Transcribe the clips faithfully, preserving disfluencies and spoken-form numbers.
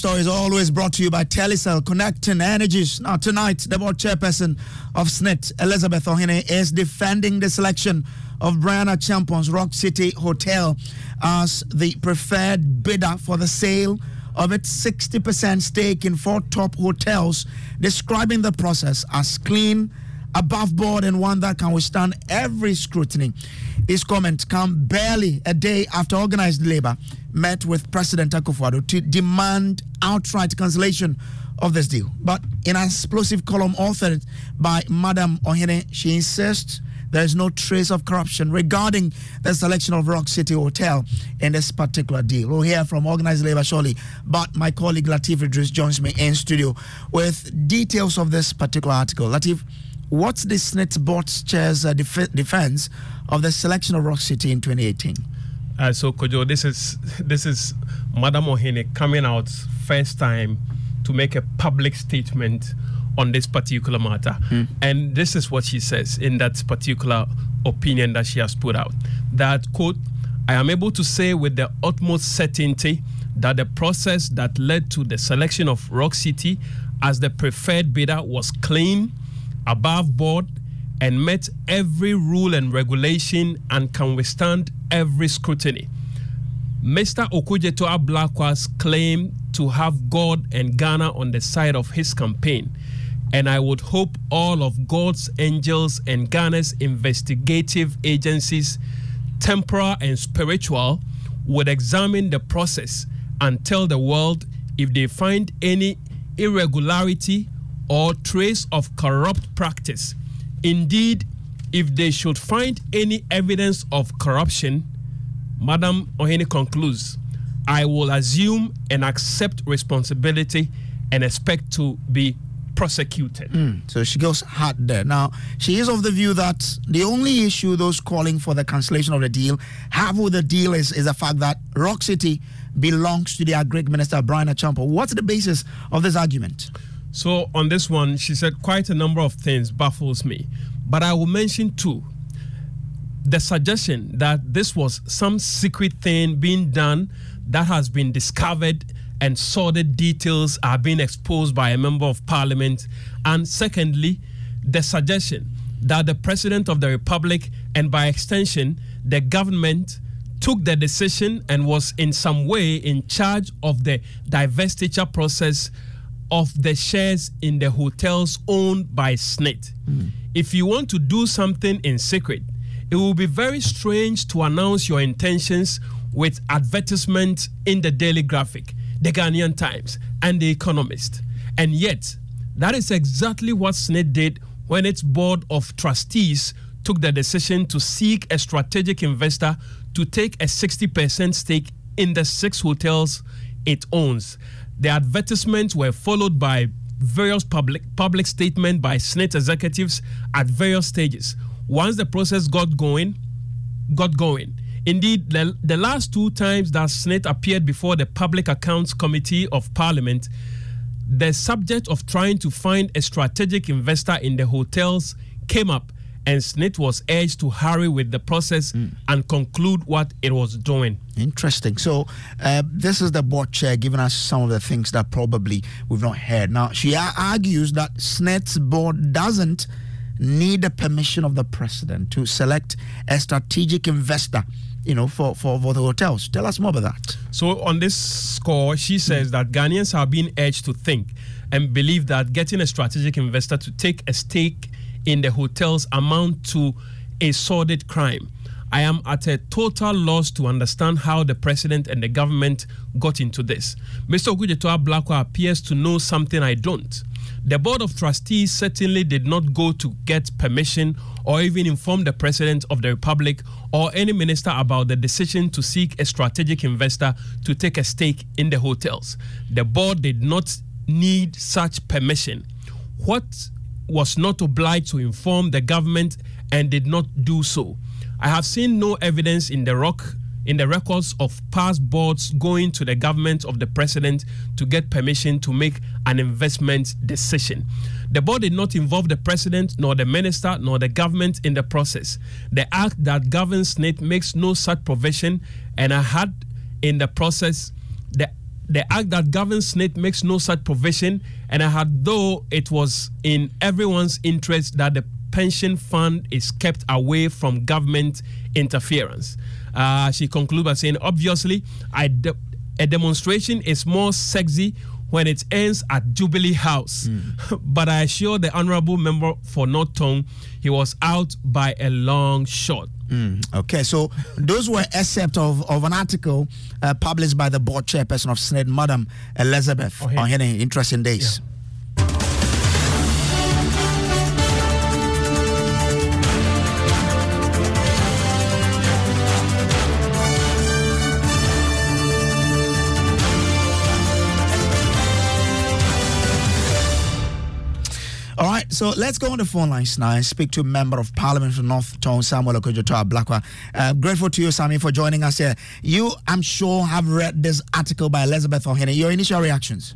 story is always brought to you by Telecel, connecting energies. Now, tonight, the board chairperson of S N I T, Elizabeth Ohene, is defending the selection of Brianna Champion's Rock City Hotel as the preferred bidder for the sale of its sixty percent stake in four top hotels, describing the process as clean, above board, and one that can withstand every scrutiny. His comments come barely a day after organized labor met with President Akufo-Addo to demand outright cancellation of this deal. But in an explosive column authored by Madam Ohene, she insists there is no trace of corruption regarding the selection of Rock City Hotel in this particular deal. We'll hear from organized labor shortly, but my colleague Latif Idris joins me in studio with details of this particular article. Latif, what's the S N I T board chair's uh, def- defense of the selection of Rock City in twenty eighteen? Uh, so, Kojo, this is this is Madam Ohene coming out first time to make a public statement on this particular matter. Mm. And this is what she says in that particular opinion that she has put out. That, quote, I am able to say with the utmost certainty that the process that led to the selection of Rock City as the preferred bidder was clean, above board, and met every rule and regulation and can withstand every scrutiny. Mister Okudzeto Ablakwa's claim to have God and Ghana on the side of his campaign, and I would hope all of God's angels and Ghana's investigative agencies, temporal and spiritual, would examine the process and tell the world if they find any irregularity or trace of corrupt practice. Indeed, if they should find any evidence of corruption, Madam Ohene concludes, I will assume and accept responsibility and expect to be prosecuted. Mm, so she goes hard there. Now, she is of the view that the only issue those calling for the cancellation of the deal have with the deal is, is the fact that Rock City belongs to the Agric Minister, Brianna Champion. What's the basis of this argument? So on this one, she said quite a number of things baffles me, but I will mention two. The suggestion that this was some secret thing being done that has been discovered and sordid details are being exposed by a member of parliament. And secondly, the suggestion that the President of the Republic and by extension, the government took the decision and was in some way in charge of the divestiture process of the shares in the hotels owned by S N I T. Mm. If you want to do something in secret, it will be very strange to announce your intentions with advertisement in the Daily Graphic, the Ghanaian Times, and the Economist. And yet, that is exactly what S N I T did when its board of trustees took the decision to seek a strategic investor to take a sixty percent stake in the six hotels it owns. The advertisements were followed by various public public statements by S N I T executives at various stages. Once the process got going, got going. Indeed, the, the last two times that S N I T appeared before the Public Accounts Committee of Parliament, the subject of trying to find a strategic investor in the hotels came up, and S N I T was urged to hurry with the process mm. and conclude what it was doing. Interesting. So uh, this is the board chair giving us some of the things that probably we've not heard. Now, she argues that S N I T's board doesn't need the permission of the president to select a strategic investor, you know, for, for, for the hotels. Tell us more about that. So on this score, she says mm. that Ghanaians are being urged to think and believe that getting a strategic investor to take a stake in the hotels amount to a sordid crime. I am at a total loss to understand how the president and the government got into this. Mister Okudzeto Ablakwa appears to know something I don't. The board of trustees certainly did not go to get permission or even inform the president of the republic or any minister about the decision to seek a strategic investor to take a stake in the hotels. The board did not need such permission. What was not obliged to inform the government and did not do so. I have seen no evidence in the rock in the records of past boards going to the government of the president to get permission to make an investment decision. The board did not involve the president, nor the minister, nor the government in the process. The act that governs S N I T makes no such provision, and I had in the process the The act that governs SSNIT makes no such provision, and had though it was in everyone's interest that the pension fund is kept away from government interference. Uh, she concluded by saying, obviously, I de- a demonstration is more sexy when it ends at Jubilee House. Mm. But I assure the honorable member for North Tongue, he was out by a long shot. Mm. Okay, so those were excerpts of, of an article uh, published by the board chairperson of SSNIT, Madam Elizabeth Ohene. Interesting days. Yeah. All right, so let's go on the phone lines now and speak to a member of Parliament from North Tongue, Samuel Okudzeto Ablakwa. Uh, grateful to you, Sammy, for joining us here. You, I'm sure, have read this article by Elizabeth Ohene. Your initial reactions?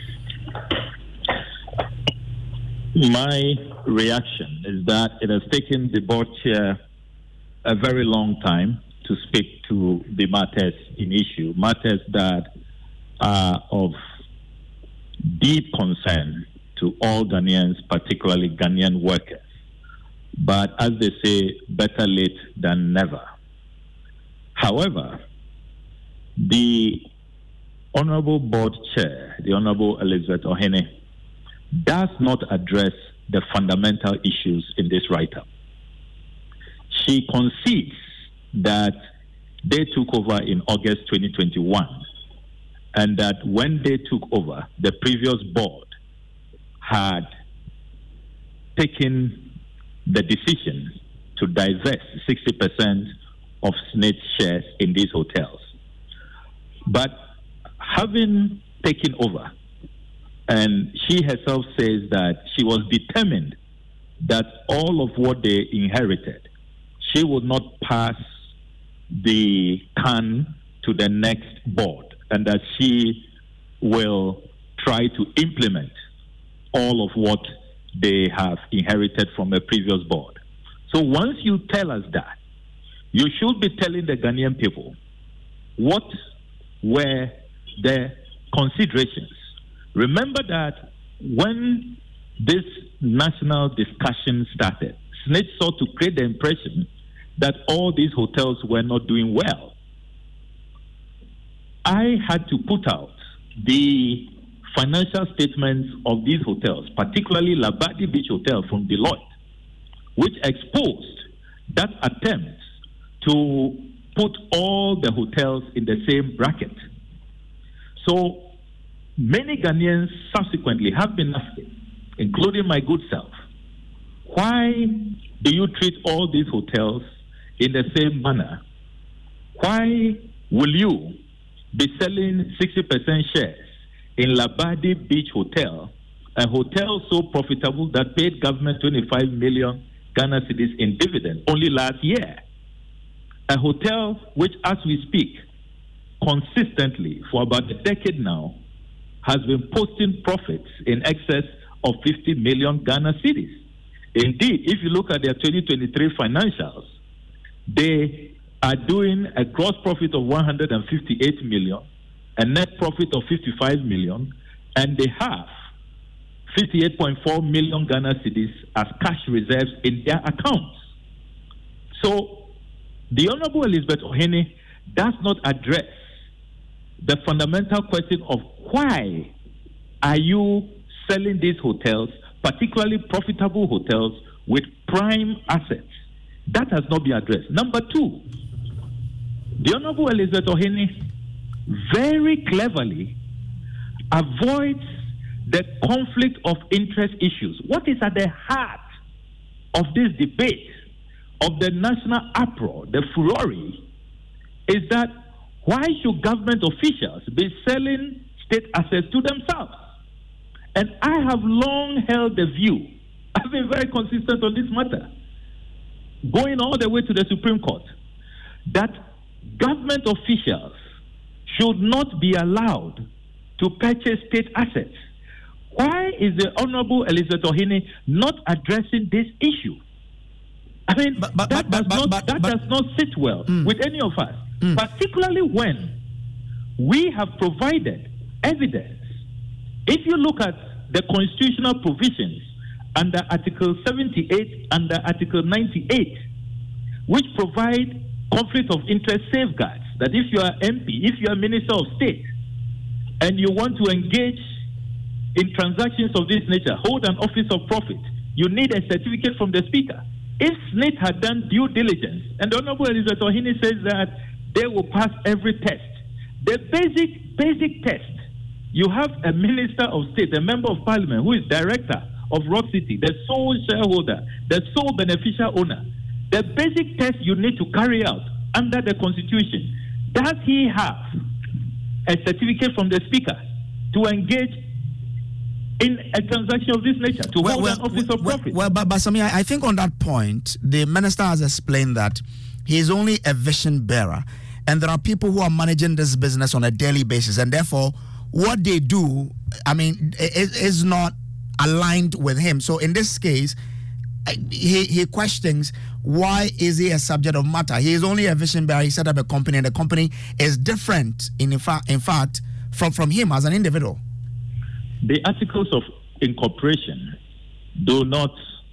My reaction is that it has taken the board chair a very long time to speak to the matters in issue, matters that are of deep concern to all Ghanaians, particularly Ghanaian workers. But as they say, better late than never. However, the Honorable Board Chair, the Honorable Elizabeth Ohene, does not address the fundamental issues in this write-up. She concedes that they took over in August twenty twenty-one, and that when they took over, the previous board had taken the decision to divest sixty percent of SSNIT shares in these hotels. But having taken over, and she herself says that she was determined that all of what they inherited, she would not pass the can to the next board, and that she will try to implement all of what they have inherited from a previous board. So once you tell us that, you should be telling the Ghanaian people what were the considerations. Remember that when this national discussion started, SSNIT sought to create the impression that all these hotels were not doing well. I had to put out the financial statements of these hotels, particularly Labadi Beach Hotel from Deloitte, which exposed that attempt to put all the hotels in the same bracket. So many Ghanaians subsequently have been asking, including my good self, why do you treat all these hotels in the same manner? Why will you be selling sixty percent shares in Labadi Beach Hotel, a hotel so profitable that paid government twenty-five million Ghana cedis in dividend only last year? A hotel which, as we speak, consistently for about a decade now, has been posting profits in excess of fifty million Ghana cedis. Indeed, if you look at their twenty twenty-three financials, they are doing a gross profit of one hundred fifty-eight million, a net profit of fifty-five million, and they have fifty-eight point four million Ghana cedis as cash reserves in their accounts. So the Honorable Elizabeth Ohene does not address the fundamental question of why are you selling these hotels, particularly profitable hotels with prime assets. That has not been addressed. Number two, the Honorable Elizabeth Ohene very cleverly avoids the conflict of interest issues. What is at the heart of this debate, of the national uproar, the furore, is that why should government officials be selling state assets to themselves? And I have long held the view, I've been very consistent on this matter, going all the way to the Supreme Court, that government officials should not be allowed to purchase state assets. Why is the Honorable Elizabeth Ohene not addressing this issue? I mean, but, but, that, but, does, but, not, but, that but, does not sit well mm, with any of us, mm. particularly when we have provided evidence. If you look at the constitutional provisions under Article seventy-eight, under Article ninety-eight, which provide conflict of interest safeguards, that if you are M P, if you are Minister of State, and you want to engage in transactions of this nature, hold an office of profit, you need a certificate from the Speaker. If S N I T had done due diligence, and the Honorable Elizabeth Ohini says that they will pass every test, the basic, basic test, you have a Minister of State, a Member of Parliament, who is Director of Rock City, the sole shareholder, the sole beneficial owner. The basic test you need to carry out under the Constitution, does he have a certificate from the Speaker to engage in a transaction of this nature, to well, hold well, an office well, of profit? Well, but, but Sami, I think on that point, the Minister has explained that he is only a vision bearer, and there are people who are managing this business on a daily basis, and therefore what they do, I mean, is, is not aligned with him. So in this case, he, he questions, why is he a subject of matter? He is only a vision bearer. He set up a company, and the company is different, in, in, fact, in fact, from, from him as an individual. The articles of incorporation do not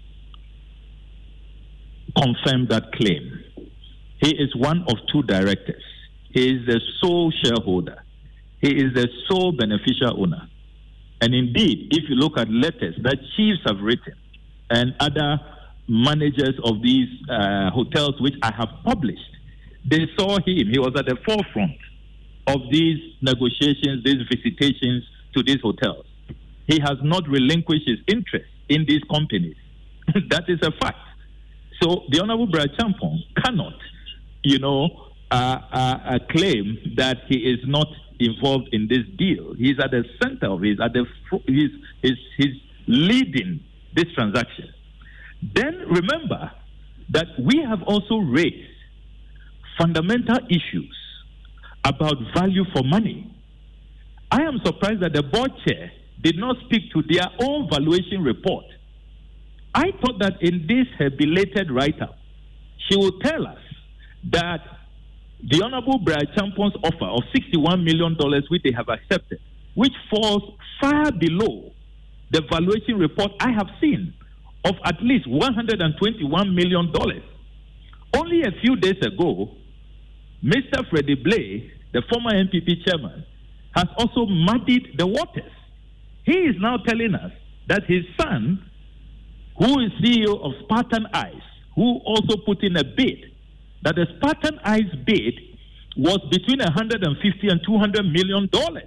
confirm that claim. He is one of two directors. He is the sole shareholder. He is the sole beneficial owner. And indeed, if you look at letters that chiefs have written and other managers of these uh, hotels, which I have published, they saw him. He was at the forefront of these negotiations, these visitations to these hotels. He has not relinquished his interest in these companies. That is a fact. So the Honorable Bra Champong cannot, you know, uh, uh, uh, claim that he is not involved in this deal. He's at the center of it. At the he's, he's, he's leading this transaction. Then remember that we have also raised fundamental issues about value for money. I am surprised that the board chair did not speak to their own valuation report. I thought that in this her belated write-up, she would tell us that the Honorable Bra Champong's offer of sixty-one million dollars, which they have accepted, which falls far below the valuation report I have seen of at least one hundred twenty-one million dollars. Only a few days ago, Mister Freddie Blay, the former N P P chairman, has also muddied the waters. He is now telling us that his son, who is C E O of Spartan Ice, who also put in a bid, that the Spartan Ice bid was between one hundred fifty and two hundred million dollars.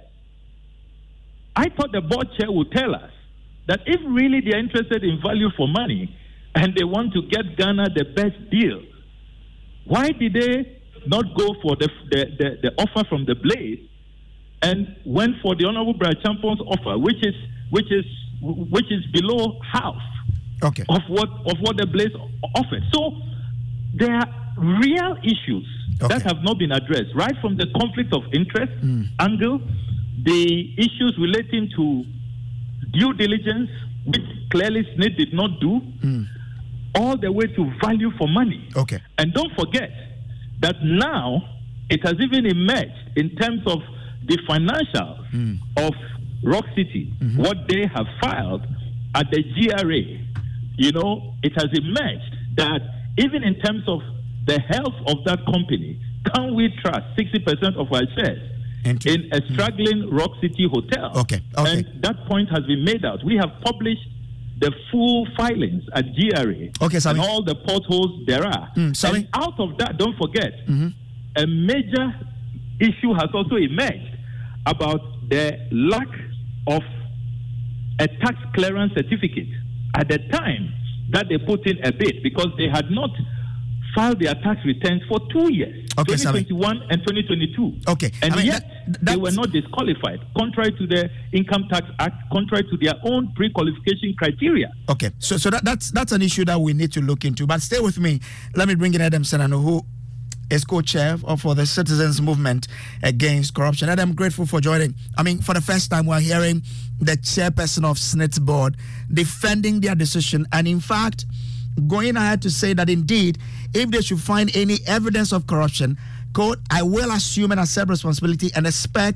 I thought the board chair would tell us that if really they are interested in value for money and they want to get Ghana the best deal, why did they not go for the, the, the, the offer from the Blaze and went for the Honorable Bra Champong's offer, which is which is which is below half okay. of what of what the Blaze offered? So there are real issues okay. that have not been addressed, right from the conflict of interest mm. angle, the issues relating to due diligence, which clearly S N I T did not do, mm. all the way to value for money. Okay. And don't forget that now it has even emerged in terms of the financials mm. of Rock City, mm-hmm. what they have filed at the G R A. You know, it has emerged that even in terms of the health of that company, can we trust sixty percent of our shares Into, in a struggling mm. Rock City hotel? Okay. okay. And that point has been made out. We have published the full filings at G R A okay, and all the potholes there are. Mm, and out of that, don't forget, mm-hmm. a major issue has also emerged about the lack of a tax clearance certificate at the time that they put in a bid, because they had not filed their tax returns for two years, okay, twenty twenty-one Sami. And twenty twenty-two. Okay. And I mean, yet, that, they were not disqualified, contrary to the Income Tax Act, contrary to their own pre-qualification criteria. Okay, so so that, that's that's an issue that we need to look into. But stay with me. Let me bring in Adam Senano, who is co-chair for the Citizens Movement Against Corruption. Adam, I'm grateful for joining. I mean, for the first time, we're hearing the chairperson of S N I T board defending their decision, and in fact, going ahead to say that indeed, if they should find any evidence of corruption, quote, I will assume and accept responsibility and expect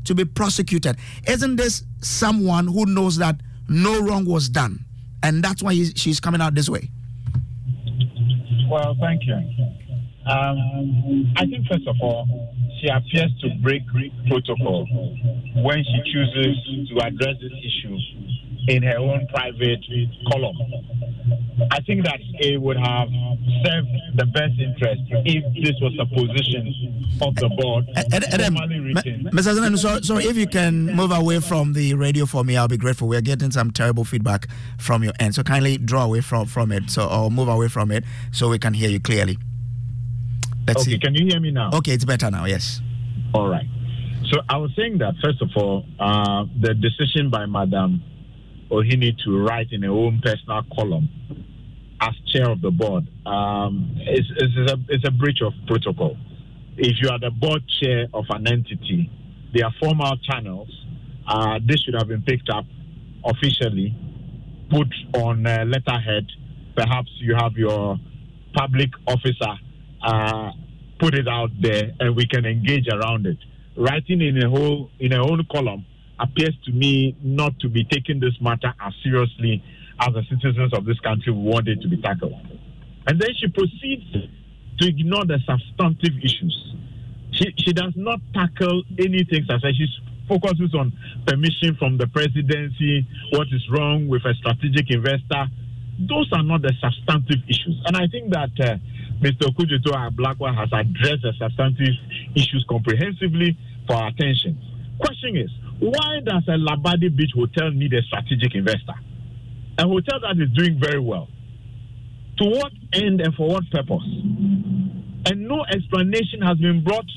to be prosecuted. Isn't this someone who knows that no wrong was done, and that's why he, she's coming out this way? Well, thank you. Um, I think, first of all, she appears to break protocol when she chooses to address this issue in her own private column. I think that it would have served the best interest if this was a position of the board. Mister Zenem, so, so if you can move away from the radio for me, I'll be grateful. We're getting some terrible feedback from your end. So kindly draw away from, from it, so or move away from it so we can hear you clearly. Let's okay, see. Can you hear me now? Okay, it's better now, yes. All right. So I was saying that, first of all, uh, the decision by Madam Ohini to write in her own personal column as chair of the board um, is, is, a, is a breach of protocol. If you are the board chair of an entity, there are formal channels. Uh, this should have been picked up officially, put on uh, letterhead. Perhaps you have your public officer uh, put it out there, and we can engage around it. Writing in a whole in her own column appears to me not to be taking this matter as seriously as the citizens of this country want it to be tackled. And then she proceeds to ignore the substantive issues. She she does not tackle anything such as she focuses on permission from the presidency, what is wrong with a strategic investor. Those are not the substantive issues. And I think that uh, Mister Okudzeto Blackwell has addressed the substantive issues comprehensively for our attention. Question is, why does a Labadi Beach hotel need a strategic investor? A hotel that is doing very well. To what end and for what purpose? And no explanation has been brought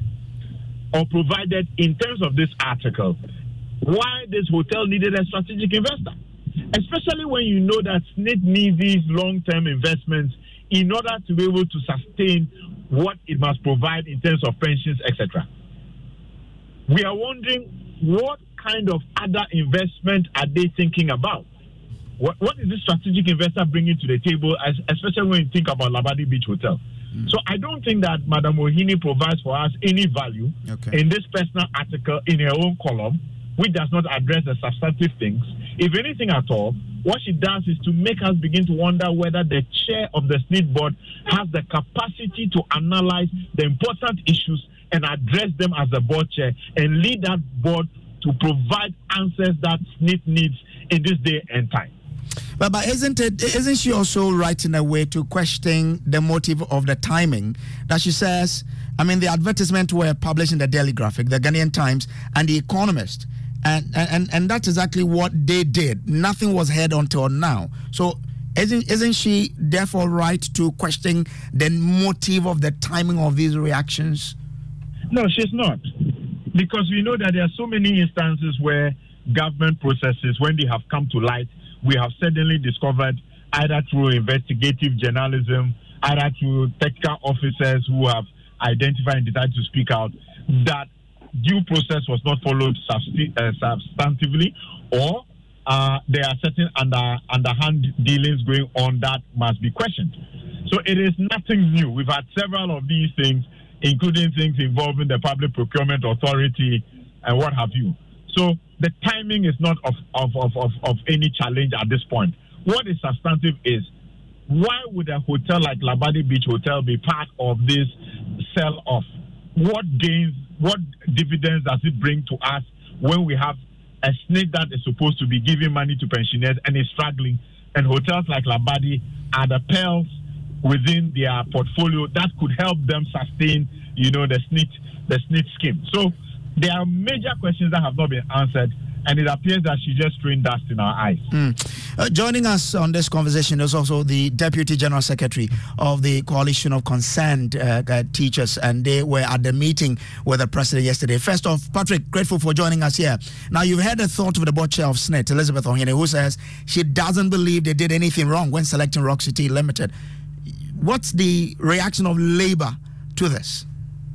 or provided in terms of this article why this hotel needed a strategic investor. Especially when you know that S N I T needs these long-term investments in order to be able to sustain what it must provide in terms of pensions, et cetera. We are wondering what kind of other investment are they thinking about? What, what is this strategic investor bringing to the table, as, especially when you think about Labadi Beach Hotel? Mm. So I don't think that Madam Ohini provides for us any value okay. in this personal article in her own column, which does not address the substantive things. If anything at all, what she does is to make us begin to wonder whether the chair of the S N I T board has the capacity to analyze the important issues and address them as the board chair and lead that board to provide answers that S N I T needs in this day and time. But, but isn't it? Isn't she also right in a way to question the motive of the timing? That she says, I mean, the advertisement were published in the Daily Graphic, the Ghanaian Times, and the Economist. And, and and that's exactly what they did. Nothing was heard until now. So isn't isn't she therefore right to question the motive of the timing of these reactions? No, she's not. Because we know that there are so many instances where government processes, when they have come to light, we have suddenly discovered, either through investigative journalism, either through technical officers who have identified and decided to speak out, that due process was not followed subst- uh, substantively, or uh, there are certain under underhand dealings going on that must be questioned. So it is nothing new. We've had several of these things, including things involving the Public Procurement Authority and what have you. So the timing is not of, of, of, of, of any challenge at this point. What is substantive is, why would a hotel like Labadi Beach Hotel be part of this sell-off? What gains, what dividends does it bring to us when we have a S N I T that is supposed to be giving money to pensioners and is struggling, and hotels like Labadi are the pearls within their portfolio that could help them sustain, you know, the S N I T, the S N I T scheme. So there are major questions that have not been answered, and it appears that she just threw dust in our eyes. Mm. Uh, joining us on this conversation is also the Deputy General Secretary of the Coalition of Concerned uh, uh, Teachers, and they were at the meeting with the President yesterday. First off, Patrick, grateful for joining us here. Now, you've heard the thought of the board chair of S N I T, Elizabeth Ohini, who says she doesn't believe they did anything wrong when selecting Rock City Limited. What's the reaction of Labour to this?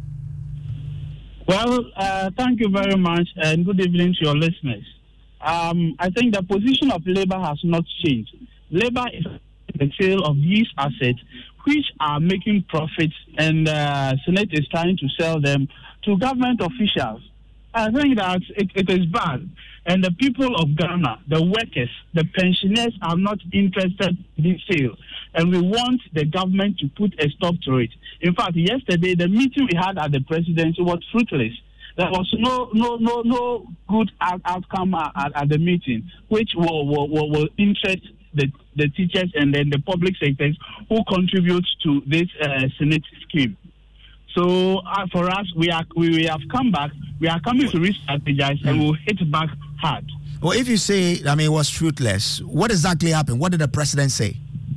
Well, uh, thank you very much, and good evening to your listeners. Um, I think the position of Labour has not changed. Labour is the sale of these assets, which are making profits, and uh, Senate is trying to sell them to government officials. I think that it, it is bad. And the people of Ghana, the workers, the pensioners are not interested in this sale. And we want the government to put a stop to it. In fact, yesterday, the meeting we had at the presidency was fruitless. There was no no no no good out- outcome at, at the meeting, which will, will, will, will interest the, the teachers and then the public sectors who contribute to this uh, Senate scheme. So uh, for us, we are we, we have come back. We are coming to re-strategize and we'll hit back hard. Well, if you say, I mean, it was fruitless, what exactly happened? What did the president say?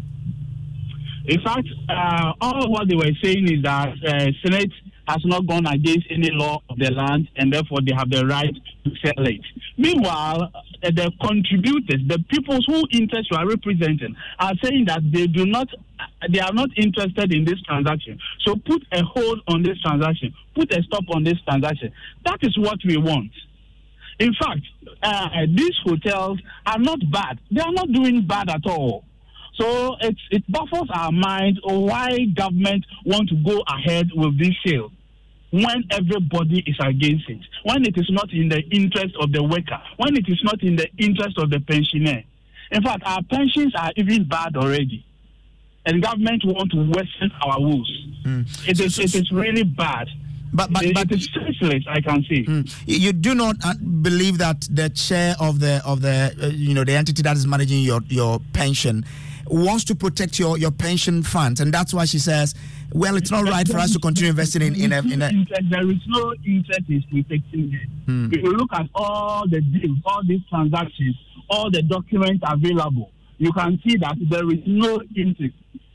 In fact, uh, all what they were saying is that uh, Senate has not gone against any law of the land, and therefore they have the right to sell it. Meanwhile, uh, the contributors, the people whose interests you are representing, are saying that they do not, they are not interested in this transaction. So put a hold on this transaction, put a stop on this transaction. That is what we want. In fact, uh, these hotels are not bad. They are not doing bad at all. So it, it baffles our mind why government want to go ahead with this sale when everybody is against it, when it is not in the interest of the worker, when it is not in the interest of the pensioner. In fact, our pensions are even bad already, and government want to worsen our woes. Mm. It is it is really bad. But but, it, but it is senseless, I can say. Mm, you do not believe that the chair of the of the uh, you know the entity that is managing your your pension wants to protect your, your pension funds, and that's why she says, well, it's not right for us to continue investing in in a, in a... There is no interest in protecting it. Mm. If you look at all the deals, all these transactions, all the documents available, you can see that there is no interest.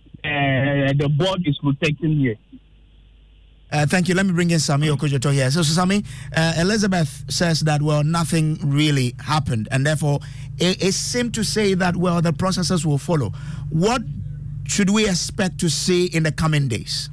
Uh, the board is protecting here. Uh, thank you. Let me bring in Sami Okojoto here. So, so Sami, uh, Elizabeth says that, well, nothing really happened, and therefore it, it seemed to say that, well, the processes will follow. What should we expect to see in the coming days?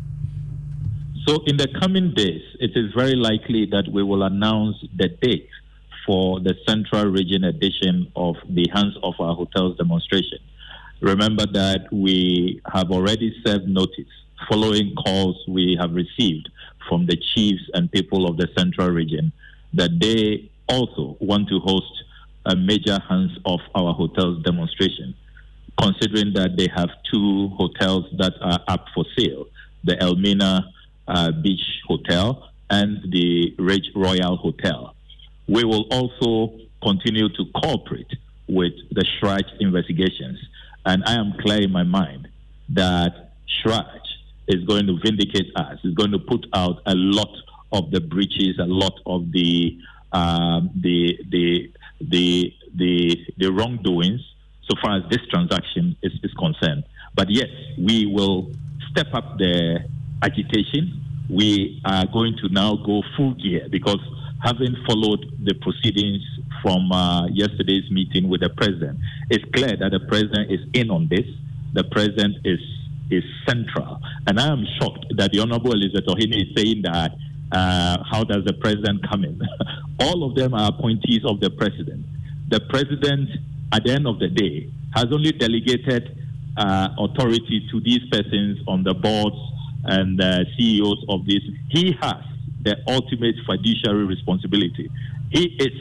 So in the coming days, it is very likely that we will announce the date for the Central Region edition of the Hands of Our Hotels demonstration. Remember that we have already served notice following calls we have received from the chiefs and people of the Central Region that they also want to host a major Hands of Our Hotels demonstration, considering that they have two hotels that are up for sale, the Elmina uh, Beach Hotel and the Ridge Royal Hotel. We will also continue to cooperate with the Shraj investigations, and I am clear in my mind that Shraj is going to vindicate us, is going to put out a lot of the breaches, a lot of the um, the, the the the the wrongdoings so far as this transaction is, is concerned. But yes, we will step up the agitation. We are going to now go full gear because having followed the proceedings from uh, yesterday's meeting with the president, it's clear that the president is in on this. The president is is central. And I am shocked that the Honorable Elizabeth Ohene is saying that uh, how does the president come in? All of them are appointees of the president. The president, at the end of the day, has only delegated uh, authority to these persons on the boards and uh, C E Os of this. He has the ultimate fiduciary responsibility. He is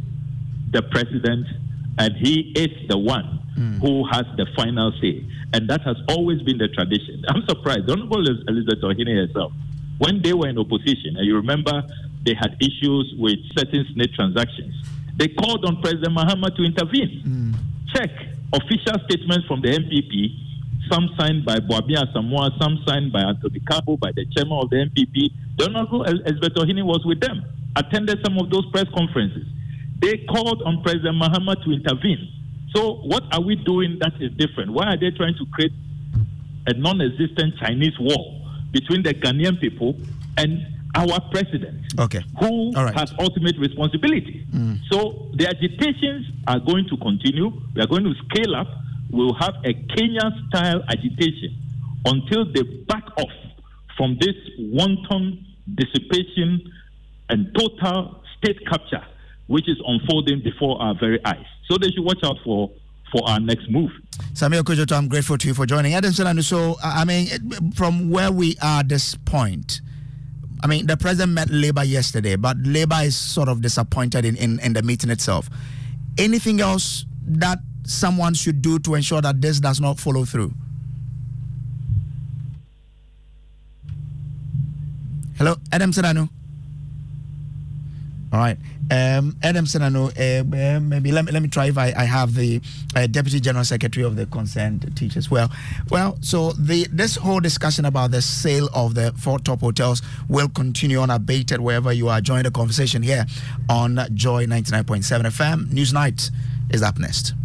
the president, and he is the one mm. who has the final say. And that has always been the tradition. I'm surprised. The Honorable Elizabeth Ohene herself, when they were in opposition, and you remember they had issues with certain snake transactions, they called on President Mahama to intervene. Mm. Check official statements from the M P P, some signed by Boabi Asamoah, some signed by Anthony Kabo, by the chairman of the M P P. The Honorable Elizabeth Ohene was with them, attended some of those press conferences. They called on President Mahama to intervene. So what are we doing that is different? Why are they trying to create a non-existent Chinese wall between the Ghanaian people and our president, okay. who All right. has ultimate responsibility? Mm. So the agitations are going to continue. We are going to scale up. We'll have a Kenya-style agitation until they back off from this wanton dissipation and total state capture, which is unfolding before our very eyes. So they should watch out for, for our next move. Sami Okojoto, I'm grateful to you for joining. Adam Solano, so, I mean, from where we are at this point, I mean, the president met Labour yesterday, but Labour is sort of disappointed in, in, in the meeting itself. Anything else that someone should do to ensure that this does not follow through? Hello, Adam Senano. All right. Um, Adam Senano, uh, uh, maybe let me, let me try if I, I have the uh, Deputy General Secretary of the concerned teachers. Well, well, so the this whole discussion about the sale of the four top hotels will continue unabated wherever you are. Join the conversation here on Joy ninety-nine point seven F M. Newsnight is up next.